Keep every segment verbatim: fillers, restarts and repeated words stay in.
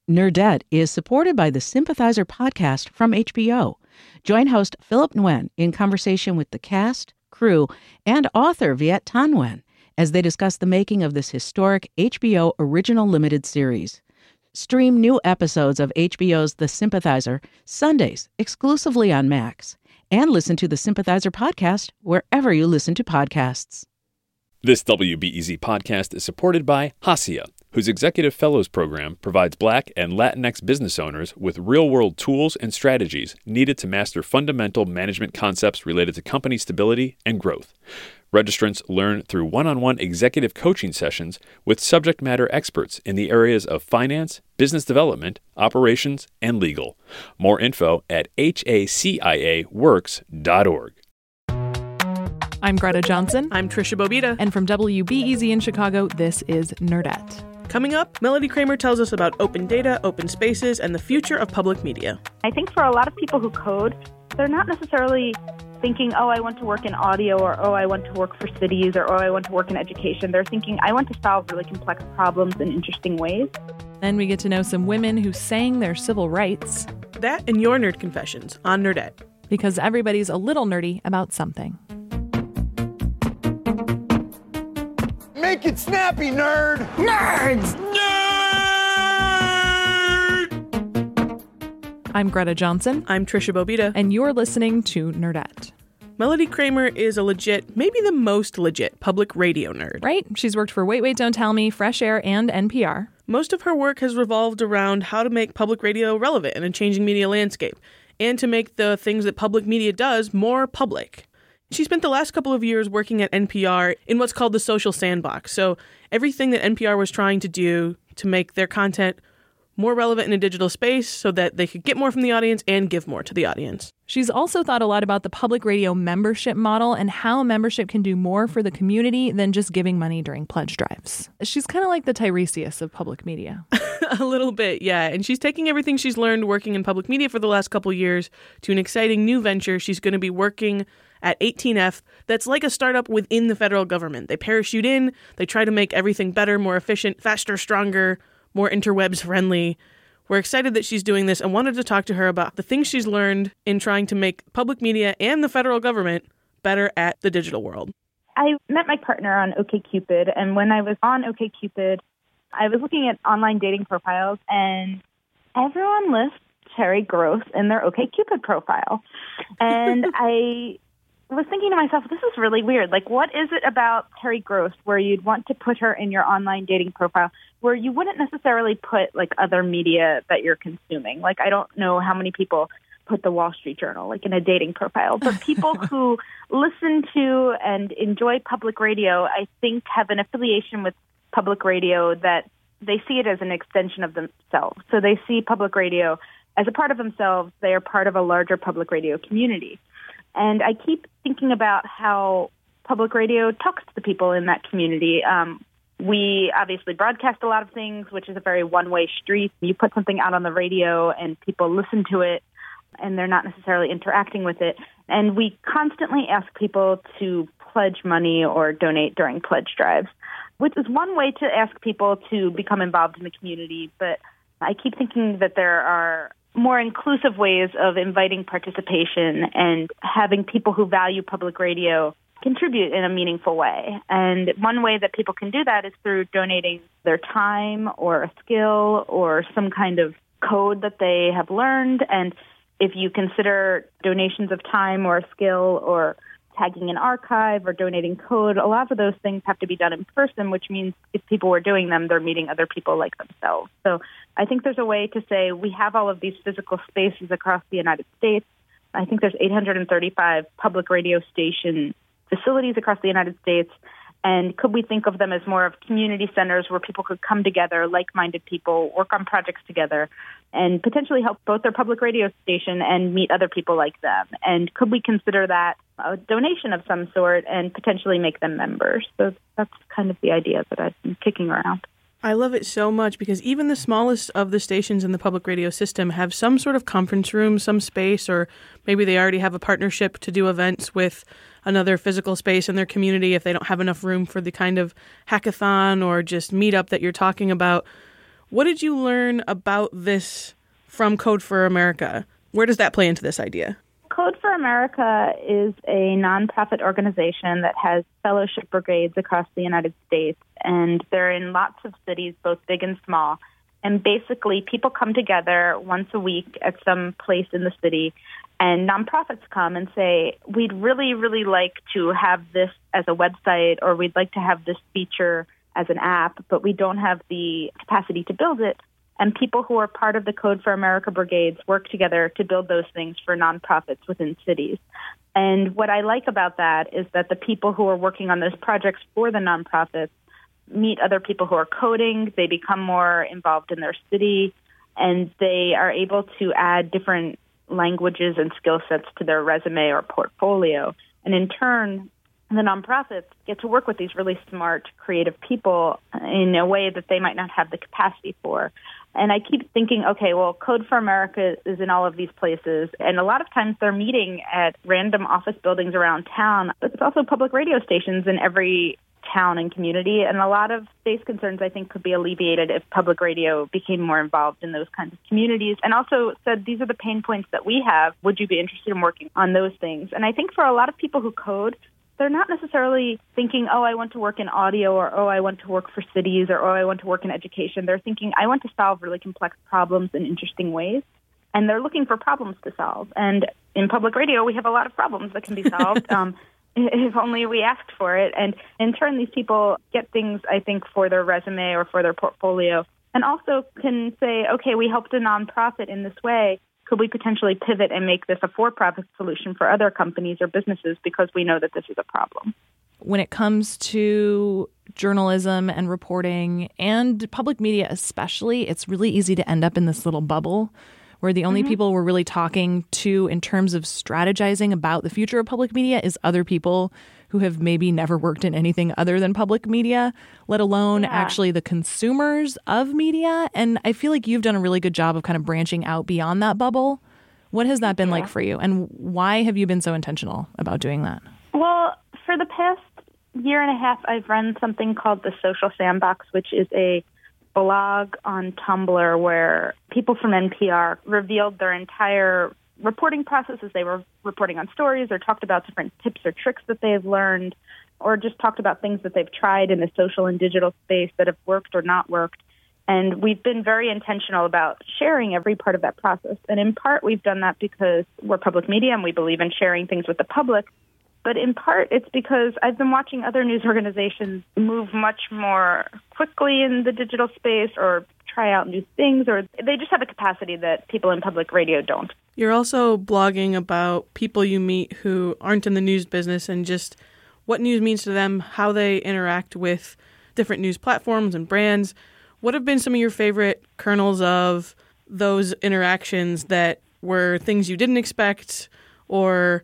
Nerdette is supported by the Sympathizer podcast from H B O. Join host Philip Nguyen in conversation with the cast, crew, and author Viet Thanh Nguyen as they discuss the making of this historic H B O original limited series. Stream new episodes of H B O's The Sympathizer Sundays exclusively on Max, and listen to the Sympathizer podcast wherever you listen to podcasts. This W B E Z podcast is supported by Hacia, whose Executive Fellows Program provides Black and Latinx business owners with real-world tools and strategies needed to master fundamental management concepts related to company stability and growth. Registrants learn through one-on-one executive coaching sessions with subject matter experts in the areas of finance, business development, operations, and legal. More info at H A C I A works dot org. I'm Greta Johnson. I'm Trisha Bobita. And from W B E Z in Chicago, this is Nerdette. Coming up, Melody Kramer tells us about open data, open spaces, and the future of public media. I think for a lot of people who code, they're not necessarily thinking, oh, I want to work in audio, or oh, I want to work for cities, or oh, I want to work in education. They're thinking, I want to solve really complex problems in interesting ways. Then we get to know some women who sang their civil rights. That and your nerd confessions on Nerdette. Because everybody's a little nerdy about something. Make it snappy, nerd! Nerds! Nerd! I'm Greta Johnson. I'm Trisha Bobita. And you're listening to Nerdette. Melody Kramer is a legit, maybe the most legit, public radio nerd. Right? She's worked for Wait, Wait, Don't Tell Me, Fresh Air, and N P R. Most of her work has revolved around how to make public radio relevant in a changing media landscape, and to make the things that public media does more public. She spent the last couple of years working at N P R in what's called the social sandbox. So everything that N P R was trying to do to make their content more relevant in a digital space so that they could get more from the audience and give more to the audience. She's also thought a lot about the public radio membership model and how membership can do more for the community than just giving money during pledge drives. She's kind of like the Tiresias of public media. A little bit, yeah. And she's taking everything she's learned working in public media for the last couple years to an exciting new venture. She's going to be working at eighteen F, that's like a startup within the federal government. They parachute in, they try to make everything better, more efficient, faster, stronger, more interwebs friendly. We're excited that she's doing this and wanted to talk to her about the things she's learned in trying to make public media and the federal government better at the digital world. I met my partner on OkCupid, and when I was on OkCupid, I was looking at online dating profiles, and everyone lists Terry Gross in their OkCupid profile. And I was thinking to myself, this is really weird. Like, what is it about Terry Gross where you'd want to put her in your online dating profile where you wouldn't necessarily put, like, other media that you're consuming? Like, I don't know how many people put the Wall Street Journal, like, in a dating profile. But people who listen to and enjoy public radio, I think, have an affiliation with public radio that they see it as an extension of themselves. So they see public radio as a part of themselves. They are part of a larger public radio community. And I keep thinking about how public radio talks to the people in that community. Um, we obviously broadcast a lot of things, which is a very one-way street. You put something out on the radio and people listen to it, and they're not necessarily interacting with it. And we constantly ask people to pledge money or donate during pledge drives, which is one way to ask people to become involved in the community. But I keep thinking that there are more inclusive ways of inviting participation and having people who value public radio contribute in a meaningful way. And one way that people can do that is through donating their time or a skill or some kind of code that they have learned. And if you consider donations of time or a skill or tagging an archive or donating code, a lot of those things have to be done in person, which means if people were doing them, they're meeting other people like themselves. So I think there's a way to say we have all of these physical spaces across the United States. I think there's eight hundred thirty-five public radio station facilities across the United States. And could we think of them as more of community centers where people could come together, like-minded people, work on projects together, and potentially help both their public radio station and meet other people like them? And could we consider that a donation of some sort and potentially make them members? So that's kind of the idea that I've been kicking around. I love it so much because even the smallest of the stations in the public radio system have some sort of conference room, some space, or maybe they already have a partnership to do events with another physical space in their community if they don't have enough room for the kind of hackathon or just meetup that you're talking about, What did you learn about this from Code for America? Where does that play into this idea? Code for America is a nonprofit organization that has fellowship brigades across the United States, and they're in lots of cities, both big and small. And basically, people come together once a week at some place in the city, and nonprofits come and say, we'd really, really like to have this as a website, or we'd like to have this feature as an app, but we don't have the capacity to build it. And people who are part of the Code for America brigades work together to build those things for nonprofits within cities. And what I like about that is that the people who are working on those projects for the nonprofits meet other people who are coding, they become more involved in their city, and they are able to add different languages and skill sets to their resume or portfolio. And in turn, the nonprofits get to work with these really smart, creative people in a way that they might not have the capacity for. And I keep thinking, okay, well, Code for America is in all of these places, and a lot of times they're meeting at random office buildings around town, but it's also public radio stations in every town and community, and a lot of space concerns, I think, could be alleviated if public radio became more involved in those kinds of communities, and also said, these are the pain points that we have. Would you be interested in working on those things? And I think for a lot of people who code, they're not necessarily thinking, oh, I want to work in audio, or oh, I want to work for cities, or oh, I want to work in education. They're thinking, I want to solve really complex problems in interesting ways. And they're looking for problems to solve. And in public radio, we have a lot of problems that can be solved um, if only we asked for it. And in turn, these people get things, I think, for their resume or for their portfolio, and also can say, okay, we helped a nonprofit in this way. Could we potentially pivot and make this a for-profit solution for other companies or businesses because we know that this is a problem? When it comes to journalism and reporting and public media especially, it's really easy to end up in this little bubble where the only mm-hmm. people we're really talking to in terms of strategizing about the future of public media is other people who have maybe never worked in anything other than public media, let alone yeah. actually the consumers of media. And I feel like you've done a really good job of kind of branching out beyond that bubble. What has that been yeah. like for you? And why have you been so intentional about doing that? Well, for the past year and a half, I've run something called the Social Sandbox, which is a blog on Tumblr where people from N P R revealed their entire reporting process as they were reporting on stories, or talked about different tips or tricks that they've learned, or just talked about things that they've tried in the social and digital space that have worked or not worked. And we've been very intentional about sharing every part of that process. And in part, we've done that because we're public media and we believe in sharing things with the public. But in part, it's because I've been watching other news organizations move much more quickly in the digital space, or try out new things, or they just have a capacity that people in public radio don't. You're also blogging about people you meet who aren't in the news business and just what news means to them, how they interact with different news platforms and brands. What have been some of your favorite kernels of those interactions that were things you didn't expect, or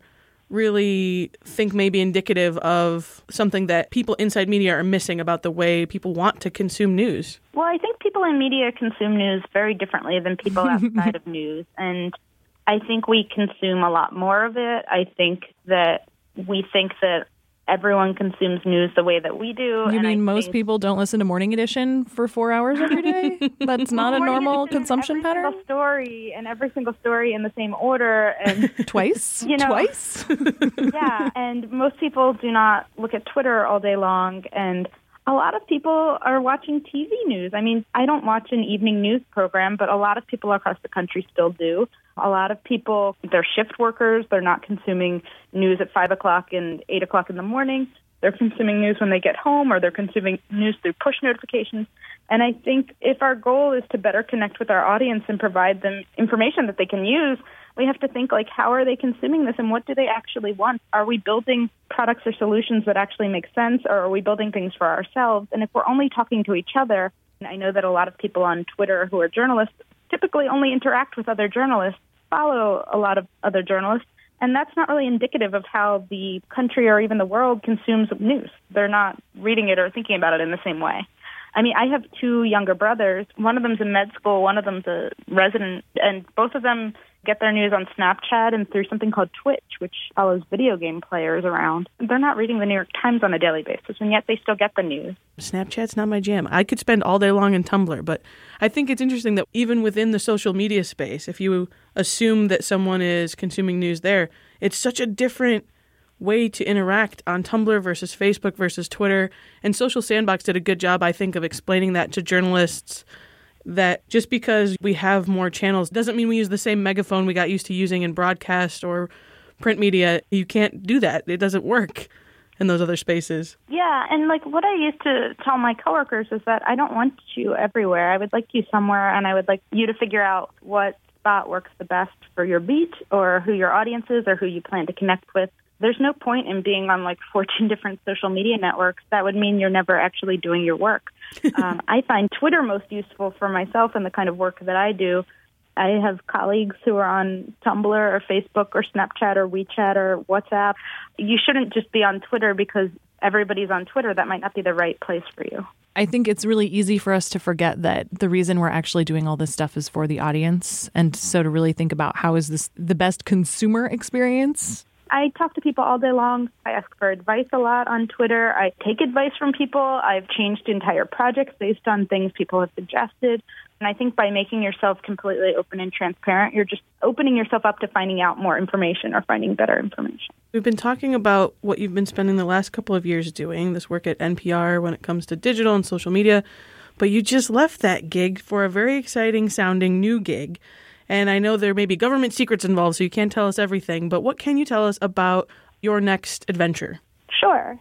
really think may be indicative of something that people inside media are missing about the way people want to consume news? Well, I think people in media consume news very differently than people outside of news. And I think we consume a lot more of it. I think that we think that everyone consumes news the way that we do. You and mean I most think people don't listen to Morning Edition for four hours every day? That's not a normal consumption every pattern? Single story, and every single story in the same order. And Twice? You know, Twice? Yeah, and most people do not look at Twitter all day long, and a lot of people are watching T V news. I mean, I don't watch an evening news program, but a lot of people across the country still do. A lot of people, they're shift workers. They're not consuming news at five o'clock and eight o'clock in the morning. They're consuming news when they get home, or they're consuming news through push notifications. And I think if our goal is to better connect with our audience and provide them information that they can use, we have to think, like, how are they consuming this and what do they actually want? Are we building products or solutions that actually make sense, or are we building things for ourselves? And if we're only talking to each other, and I know that a lot of people on Twitter who are journalists typically only interact with other journalists, follow a lot of other journalists, and that's not really indicative of how the country or even the world consumes news. They're not reading it or thinking about it in the same way. I mean, I have two younger brothers. One of them's in med school, one of them's a resident, and both of them get their news on Snapchat and through something called Twitch, which follows video game players around. They're not reading the New York Times on a daily basis, and yet they still get the news. Snapchat's not my jam. I could spend all day long in Tumblr, but I think it's interesting that even within the social media space, if you assume that someone is consuming news there, it's such a different way to interact on Tumblr versus Facebook versus Twitter. And Social Sandbox did a good job, I think, of explaining that to journalists, that just because we have more channels doesn't mean we use the same megaphone we got used to using in broadcast or print media. You can't do that. It doesn't work in those other spaces. Yeah, and like what I used to tell my coworkers is that I don't want you everywhere. I would like you somewhere, and I would like you to figure out what spot works the best for your beat or who your audience is or who you plan to connect with. There's no point in being on like fourteen different social media networks. That would mean you're never actually doing your work. um, I find Twitter most useful for myself and the kind of work that I do. I have colleagues who are on Tumblr or Facebook or Snapchat or WeChat or WhatsApp. You shouldn't just be on Twitter because everybody's on Twitter. That might not be the right place for you. I think it's really easy for us to forget that the reason we're actually doing all this stuff is for the audience. And so to really think about how is this the best consumer experience? I talk to people all day long. I ask for advice a lot on Twitter. I take advice from people. I've changed entire projects based on things people have suggested. And I think by making yourself completely open and transparent, you're just opening yourself up to finding out more information or finding better information. We've been talking about what you've been spending the last couple of years doing, this work at N P R when it comes to digital and social media. But you just left that gig for a very exciting sounding new gig. And I know there may be government secrets involved, so you can't tell us everything. But what can you tell us about your next adventure? Sure.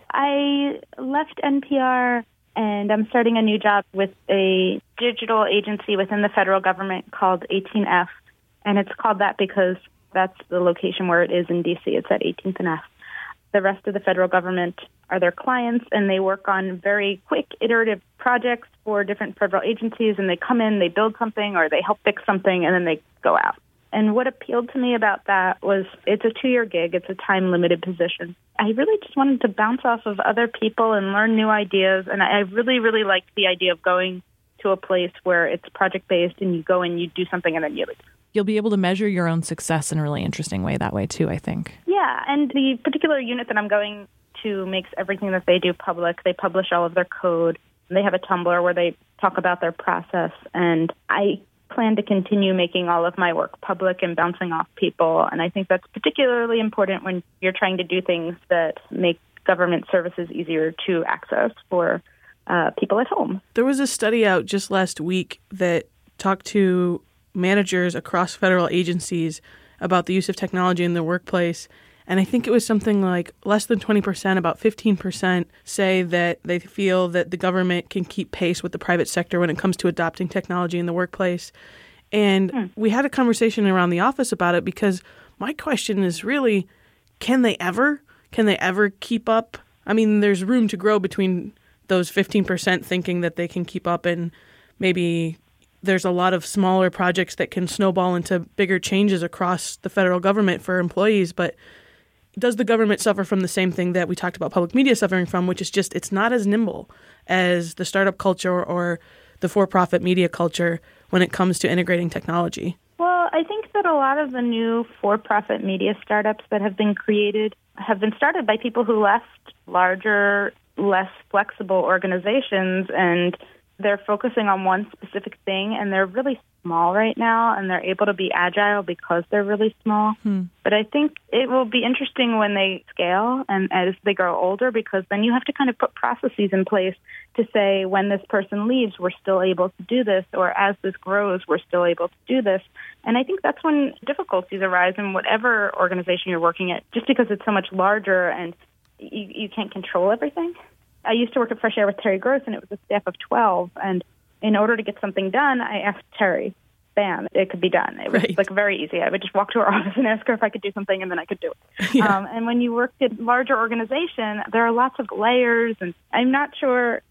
I left N P R, and I'm starting a new job with a digital agency within the federal government called eighteen F. And it's called that because that's the location where it is in D C. It's at eighteenth and F. The rest of the federal government are their clients, and they work on very quick, iterative projects for different federal agencies, and they come in, they build something, or they help fix something, and then they go out. And what appealed to me about that was it's a two-year gig. It's a time-limited position. I really just wanted to bounce off of other people and learn new ideas, and I really, really liked the idea of going to a place where it's project-based, and you go and you do something, and then you leave. You'll be able to measure your own success in a really interesting way that way, too, I think. Yeah, and the particular unit that I'm going to makes everything that they do public. They publish all of their code. They have a Tumblr where they talk about their process, and I plan to continue making all of my work public and bouncing off people, and I think that's particularly important when you're trying to do things that make government services easier to access for uh, people at home. There was a study out just last week that talked to managers across federal agencies about the use of technology in the workplace. And I think it was something like less than twenty percent, about fifteen percent, say that they feel that the government can keep pace with the private sector when it comes to adopting technology in the workplace. And hmm. we had a conversation around the office about it because my question is really, can they ever? Can they ever keep up? I mean, there's room to grow between those fifteen percent thinking that they can keep up, and maybe there's a lot of smaller projects that can snowball into bigger changes across the federal government for employees. But does the government suffer from the same thing that we talked about public media suffering from, which is just it's not as nimble as the startup culture or the for-profit media culture when it comes to integrating technology? Well, I think that a lot of the new for-profit media startups that have been created have been started by people who left larger, less flexible organizations, and they're focusing on one specific thing, and they're really small right now, and they're able to be agile because they're really small. Hmm. But I think it will be interesting when they scale and as they grow older, because then you have to kind of put processes in place to say when this person leaves, we're still able to do this, or as this grows, we're still able to do this. And I think that's when difficulties arise in whatever organization you're working at, just because it's so much larger and you, you can't control everything. I used to work at Fresh Air with Terry Gross, and it was a staff of twelve. And in order to get something done, I asked Terry. Bam, it could be done. It was right. like very easy. I would just walk to her office and ask her if I could do something, and then I could do it. Yeah. Um, and when you work in larger organization, there are lots of layers, and I'm not sure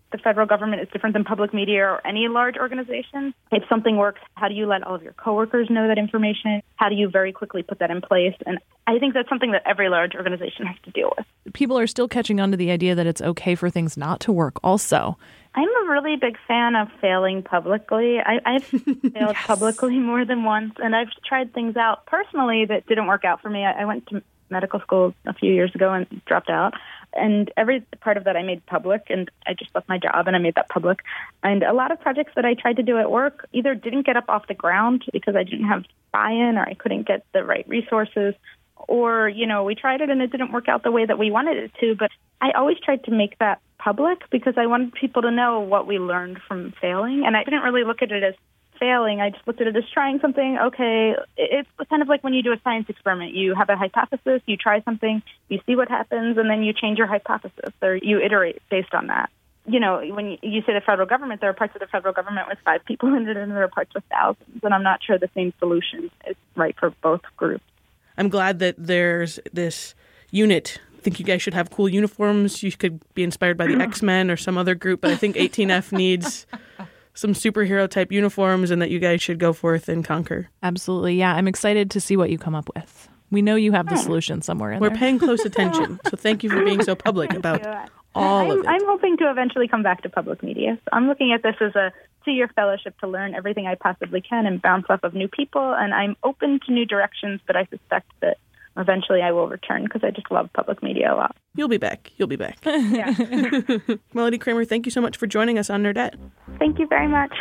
the federal government is different than public media or any large organization. If something works, how do you let all of your coworkers know that information? How do you very quickly put that in place? And I think that's something that every large organization has to deal with. People are still catching on to the idea that it's okay for things not to work also. I'm a really big fan of failing publicly. I, I've failed yes. publicly more than once, and I've tried things out personally that didn't work out for me. I, I went to medical school a few years ago and dropped out. And every part of that I made public, and I just left my job and I made that public. And a lot of projects that I tried to do at work either didn't get up off the ground because I didn't have buy-in or I couldn't get the right resources, or, you know, we tried it and it didn't work out the way that we wanted it to. But I always tried to make that public because I wanted people to know what we learned from failing. And I didn't really look at it as failing. I just looked at it as trying something. Okay, it's kind of like when you do a science experiment. You have a hypothesis, you try something, you see what happens, and then you change your hypothesis or you iterate based on that. You know, when you say the federal government, there are parts of the federal government with five people in it and there are parts with thousands, and I'm not sure the same solution is right for both groups. I'm glad that there's this unit. I think you guys should have cool uniforms. You could be inspired by the X-Men or some other group, but I think eighteen F needs some superhero-type uniforms and that you guys should go forth and conquer. Absolutely, yeah. I'm excited to see what you come up with. We know you have the solution somewhere in We're there. We're paying close attention, so thank you for being so public about all I'm, of it. I'm hoping to eventually come back to public media. So I'm looking at this as a two-year fellowship to learn everything I possibly can and bounce off of new people, and I'm open to new directions, but I suspect that eventually I will return because I just love public media a lot. You'll be back. You'll be back. Yeah. Melody Kramer, thank you so much for joining us on Nerdette. Thank you very much.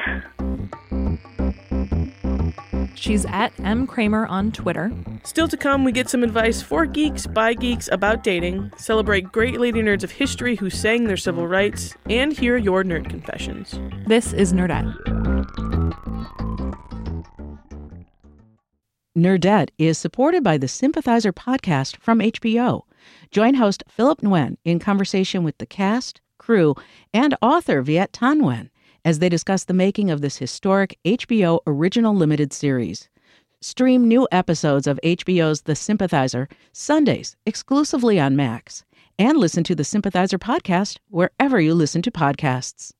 She's at M. Kramer on Twitter. Still to come, we get some advice for geeks by geeks about dating, celebrate great lady nerds of history who sang their civil rights, and hear your nerd confessions. This is Nerdette. Nerdette is supported by the Sympathizer podcast from H B O. Join host Philip Nguyen in conversation with the cast, crew, and author Viet Thanh Nguyen as they discuss the making of this historic H B O original limited series. Stream new episodes of H B O's The Sympathizer Sundays exclusively on Max, and listen to the Sympathizer podcast wherever you listen to podcasts.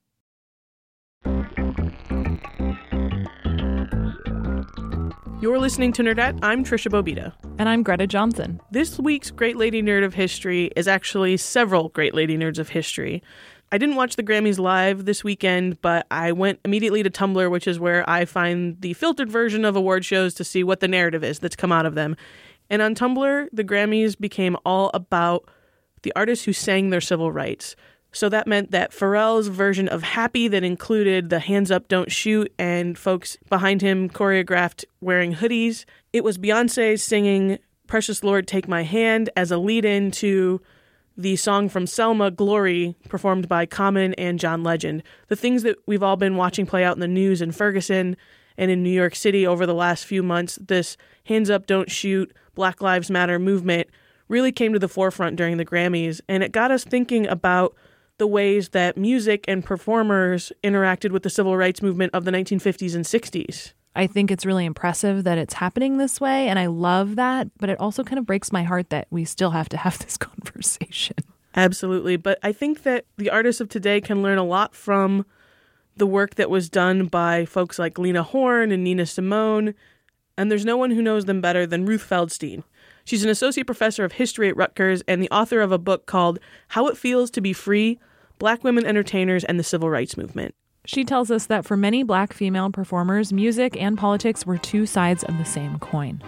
You're listening to Nerdette. I'm Trisha Bobita. And I'm Greta Johnson. This week's Great Lady Nerd of History is actually several Great Lady Nerds of History. I didn't watch the Grammys live this weekend, but I went immediately to Tumblr, which is where I find the filtered version of award shows to see what the narrative is that's come out of them. And on Tumblr, the Grammys became all about the artists who sang their civil rights. So that meant that Pharrell's version of Happy that included the Hands Up, Don't Shoot and folks behind him choreographed wearing hoodies. It was Beyonce singing Precious Lord, Take My Hand as a lead-in to the song from Selma, Glory, performed by Common and John Legend. The things that we've all been watching play out in the news in Ferguson and in New York City over the last few months, this Hands Up, Don't Shoot, Black Lives Matter movement really came to the forefront during the Grammys, and it got us thinking about the ways that music and performers interacted with the civil rights movement of the nineteen fifties and sixties. I think it's really impressive that it's happening this way, and I love that, but it also kind of breaks my heart that we still have to have this conversation. Absolutely, but I think that the artists of today can learn a lot from the work that was done by folks like Lena Horne and Nina Simone, and there's no one who knows them better than Ruth Feldstein. She's an associate professor of history at Rutgers and the author of a book called How It Feels to Be Free, Black Women Entertainers and the Civil Rights Movement. She tells us that for many Black female performers, music and politics were two sides of the same coin.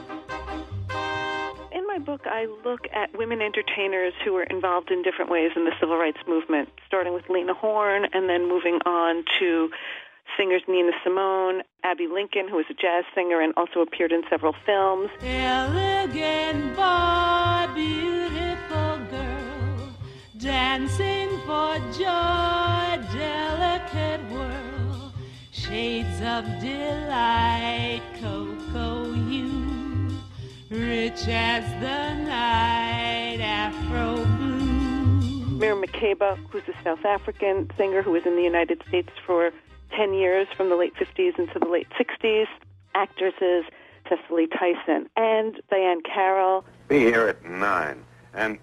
In my book, I look at women entertainers who were involved in different ways in the civil rights movement, starting with Lena Horne and then moving on to singers Nina Simone, Abby Lincoln, who was a jazz singer and also appeared in several films. Elegant boy, beautiful girl, dancing for joy, delicate whirl, shades of delight, cocoa hue, rich as the night, Afro blue. Miriam Makeba, who's a South African singer who was in the United States for ten years, from the late fifties into the late sixties. Actresses Cecily Tyson and Diane Carroll. Be here at nine. And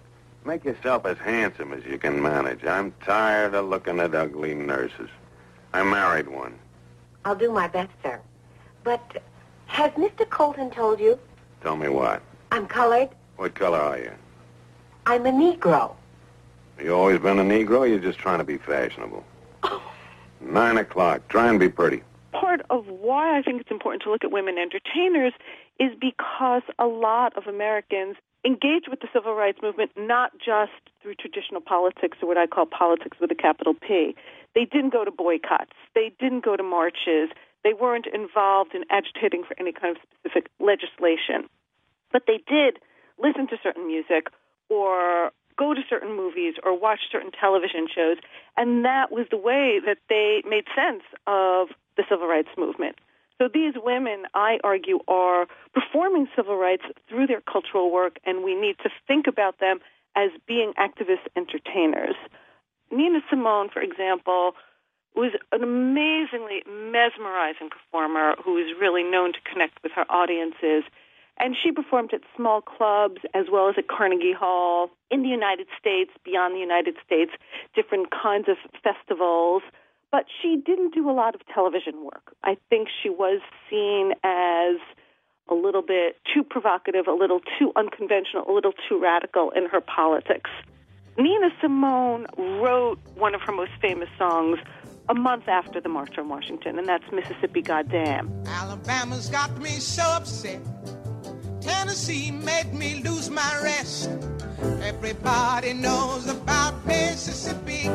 Make yourself as handsome as you can manage. I'm tired of looking at ugly nurses. I married one. I'll do my best, sir. But has Mister Colton told you? Tell me what? I'm colored. What color are you? I'm a Negro. You always been a Negro, or you're just trying to be fashionable? Nine o'clock. Try and be pretty. Part of why I think it's important to look at women entertainers is because a lot of Americans engage with the civil rights movement not just through traditional politics, or what I call politics with a capital P. They didn't go to boycotts. They didn't go to marches. They weren't involved in agitating for any kind of specific legislation. But they did listen to certain music or go to certain movies or watch certain television shows, and that was the way that they made sense of the civil rights movement. So these women, I argue, are performing civil rights through their cultural work, and we need to think about them as being activist entertainers. Nina Simone, for example, was an amazingly mesmerizing performer who is really known to connect with her audiences. And she performed at small clubs as well as at Carnegie Hall, in the United States, beyond the United States, different kinds of festivals. But she didn't do a lot of television work. I think she was seen as a little bit too provocative, a little too unconventional, a little too radical in her politics. Nina Simone wrote one of her most famous songs a month after the March on Washington, and that's Mississippi Goddam. Alabama's got me so upset. Tennessee made me lose my rest. Everybody knows about Mississippi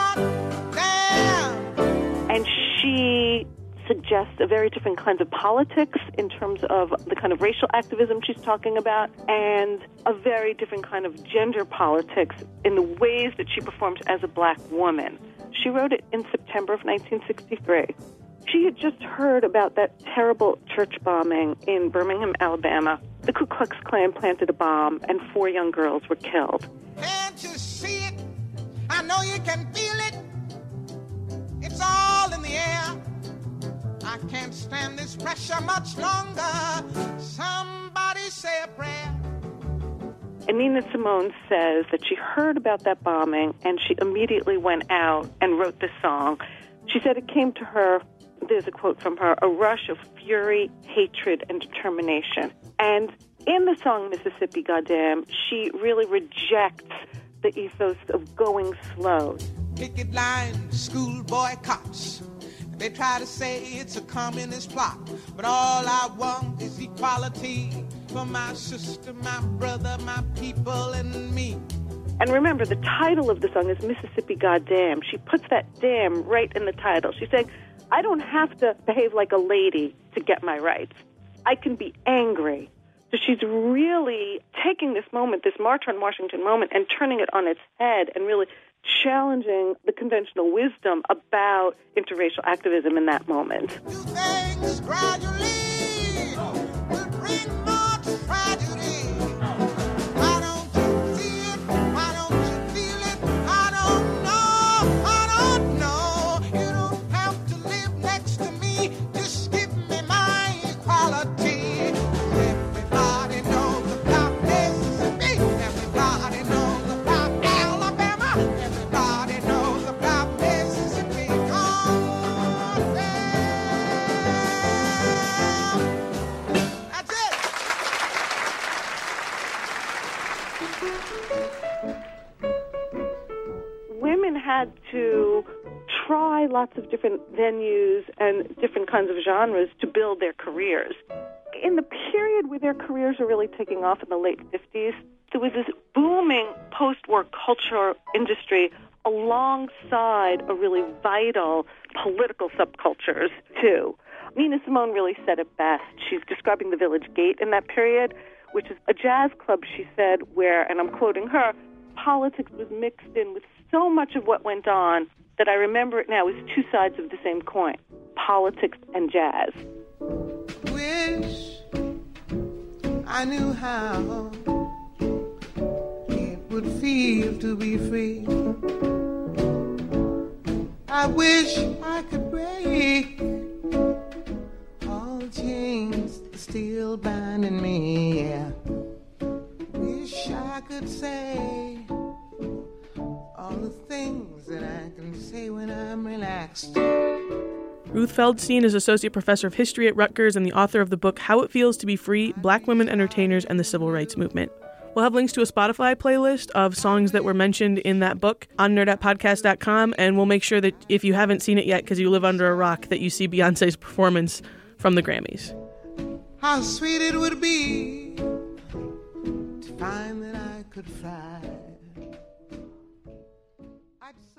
Goddam. And she suggests a very different kinds of politics in terms of the kind of racial activism she's talking about, and a very different kind of gender politics in the ways that she performs as a black woman. She wrote it in September of nineteen sixty-three. She had just heard about that terrible church bombing in Birmingham, Alabama. The Ku Klux Klan planted a bomb, and four young girls were killed. Can't you see it? I know you can feel it. It's all in the air. I can't stand this pressure much longer. Somebody say a prayer. And Nina Simone says that she heard about that bombing, and she immediately went out and wrote this song. She said it came to her, there's a quote from her, a rush of fury, hatred, and determination. And in the song Mississippi Goddam, she really rejects the ethos of going slow. Picket lines, school boycotts. They try to say it's a communist plot, but all I want is equality for my sister, my brother, my people, and me. And remember, the title of the song is Mississippi Goddam. She puts that damn right in the title. She's saying, I don't have to behave like a lady to get my rights. I can be angry. So she's really taking this moment, this March on Washington moment, and turning it on its head and really challenging the conventional wisdom about interracial activism in that moment. Do things gradually will bring more tragedy. Why don't you see it? Why don't you feel it? I don't know. I don't know. You don't have to live next to me. Just give me my equality. Everybody knows about Mississippi. Everybody knows about Alabama. Everybody knows about Mississippi. Goddam. That's it. Women had to try lots of different venues and different kinds of genres to build their careers. In the period where their careers were really taking off in the late fifties, there was this booming post-war culture industry alongside a really vital political subcultures, too. Nina Simone really said it best. She's describing the Village Gate in that period, which is a jazz club, she said, where, and I'm quoting her, politics was mixed in with so much of what went on that I remember it now as two sides of the same coin, politics and jazz. Wish I knew how it would feel to be free. I wish I could break all the chains still binding me. Yeah. Wish I could say say when I'm relaxed. Ruth Feldstein is Associate Professor of History at Rutgers and the author of the book How It Feels to Be Free, Black Women Entertainers and the Civil Rights Movement. We'll have links to a Spotify playlist of songs that were mentioned in that book on nerd at podcast dot com, and we'll make sure that if you haven't seen it yet because you live under a rock, that you see Beyonce's performance from the Grammys. How sweet it would be to find that I could fly. I'd soar.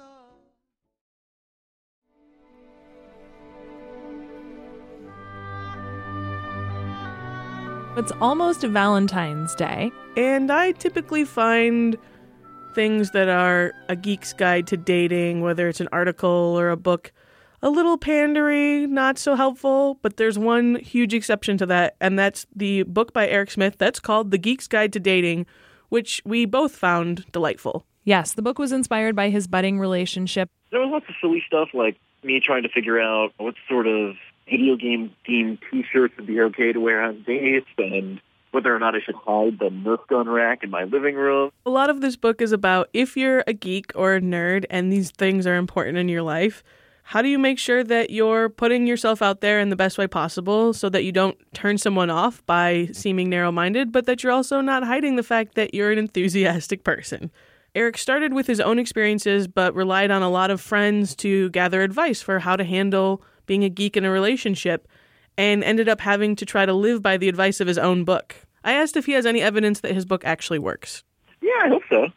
It's almost Valentine's Day. And I typically find things that are a geek's guide to dating, whether it's an article or a book, a little pandery, not so helpful. But there's one huge exception to that, and that's the book by Eric Smith that's called The Geek's Guide to Dating, which we both found delightful. Yes, the book was inspired by his budding relationship. There was lots of silly stuff, like me trying to figure out what sort of video game themed T-shirts would be okay to wear on dates, and whether or not I should hide the Nerf gun rack in my living room. A lot of this book is about if you're a geek or a nerd and these things are important in your life, how do you make sure that you're putting yourself out there in the best way possible so that you don't turn someone off by seeming narrow-minded, but that you're also not hiding the fact that you're an enthusiastic person? Eric started with his own experiences, but relied on a lot of friends to gather advice for how to handle being a geek in a relationship, and ended up having to try to live by the advice of his own book. I asked if he has any evidence that his book actually works. Yeah, I hope so.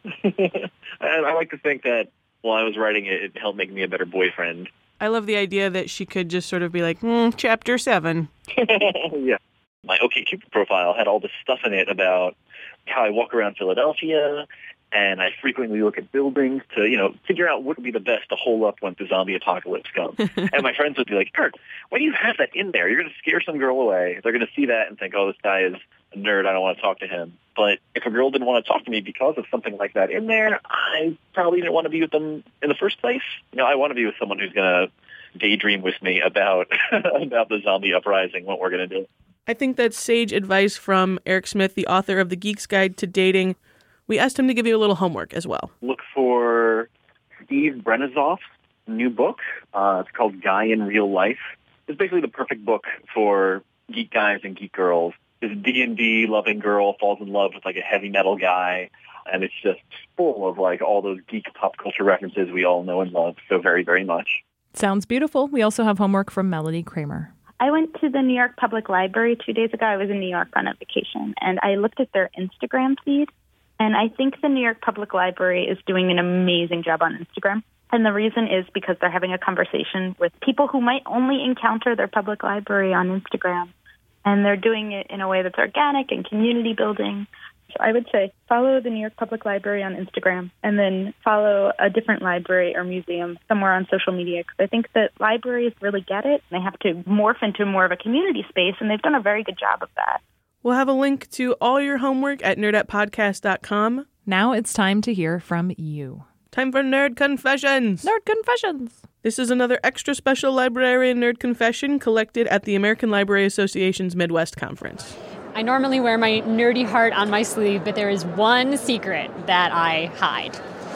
I, I like to think that while I was writing it, it helped make me a better boyfriend. I love the idea that she could just sort of be like, hmm, chapter seven. Yeah. My OkCupid profile had all this stuff in it about how I walk around Philadelphia, and I frequently look at buildings to, you know, figure out what would be the best to hole up when the zombie apocalypse comes. And my friends would be like, Eric, why do you have that in there? You're going to scare some girl away. They're going to see that and think, oh, this guy is a nerd. I don't want to talk to him. But if a girl didn't want to talk to me because of something like that in there, I probably didn't want to be with them in the first place. You know, I want to be with someone who's going to daydream with me about about the zombie uprising, what we're going to do. I think that's sage advice from Eric Smith, the author of The Geek's Guide to Dating. We asked him to give you a little homework as well. Look for Steve Brenizoff's new book. Uh, it's called Guy in Real Life. It's basically the perfect book for geek guys and geek girls. This D and D loving girl falls in love with like a heavy metal guy, and it's just full of like all those geek pop culture references we all know and love so very, very much. Sounds beautiful. We also have homework from Melody Kramer. I went to the New York Public Library two days ago. I was in New York on a vacation, and I looked at their Instagram feed. And I think the New York Public Library is doing an amazing job on Instagram. And the reason is because they're having a conversation with people who might only encounter their public library on Instagram. And they're doing it in a way that's organic and community building. So I would say follow the New York Public Library on Instagram and then follow a different library or museum somewhere on social media. Because I think that libraries really get it. They have to morph into more of a community space, and they've done a very good job of that. We'll have a link to all your homework at nerd at podcast dot com. Now it's time to hear from you. Time for Nerd Confessions. Nerd Confessions. This is another extra special librarian nerd confession collected at the American Library Association's Midwest Conference. I normally wear my nerdy heart on my sleeve, but there is one secret that I hide.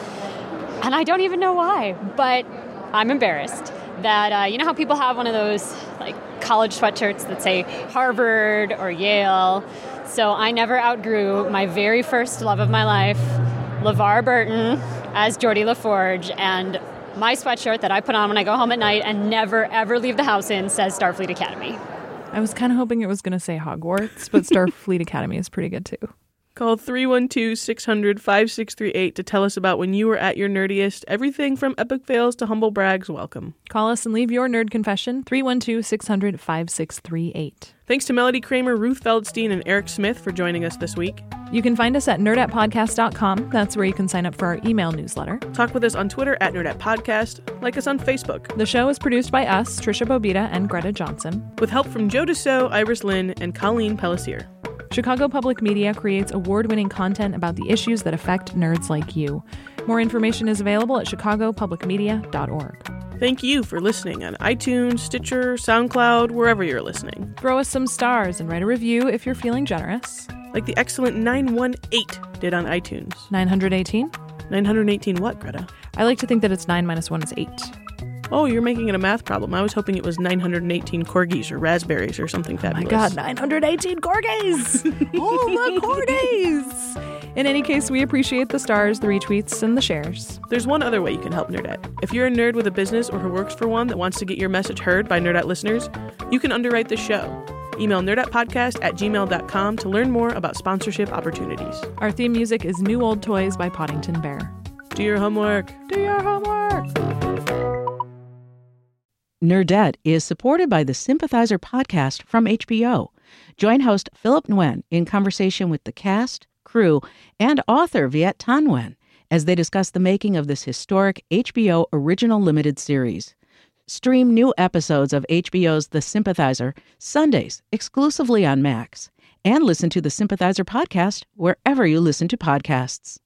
And I don't even know why, but I'm embarrassed. That, uh, you know how people have one of those like college sweatshirts that say Harvard or Yale? So I never outgrew my very first love of my life, LeVar Burton as Geordi LaForge, and my sweatshirt that I put on when I go home at night and never, ever leave the house in says Starfleet Academy. I was kind of hoping it was going to say Hogwarts, but Starfleet Academy is pretty good too. Call three one two, six hundred, five six three eight to tell us about when you were at your nerdiest. Everything from epic fails to humble brags, welcome. Call us and leave your nerd confession, three one two, six hundred, five six three eight. Thanks to Melody Kramer, Ruth Feldstein, and Eric Smith for joining us this week. You can find us at nerd at podcast dot com. That's where you can sign up for our email newsletter. Talk with us on Twitter at nerdatpodcast. Like us on Facebook. The show is produced by us, Trisha Bobita and Greta Johnson, with help from Joe Dassault, Iris Lynn, and Colleen Pellissier. Chicago Public Media creates award-winning content about the issues that affect nerds like you. More information is available at chicago public media dot org. Thank you for listening on iTunes, Stitcher, SoundCloud, wherever you're listening. Throw us some stars and write a review if you're feeling generous. Like the excellent nine one eight did on iTunes. nine hundred eighteen? nine hundred eighteen what, Greta? I like to think that it's nine minus one is eight. Oh, you're making it a math problem. I was hoping it was nine hundred eighteen corgis or raspberries or something fabulous. Oh my God, nine hundred eighteen corgis! All the corgis! In any case, we appreciate the stars, the retweets, and the shares. There's one other way you can help Nerdette. If you're a nerd with a business or who works for one that wants to get your message heard by Nerdette listeners, you can underwrite the show. Email nerdettepodcast at gmail dot com to learn more about sponsorship opportunities. Our theme music is New Old Toys by Poddington Bear. Do your homework. Do your homework. Nerdette is supported by the Sympathizer podcast from H B O. Join host Philip Nguyen in conversation with the cast, crew, and author Viet Thanh Nguyen as they discuss the making of this historic H B O original limited series. Stream new episodes of H B O's The Sympathizer Sundays exclusively on Max, and listen to the Sympathizer podcast wherever you listen to podcasts.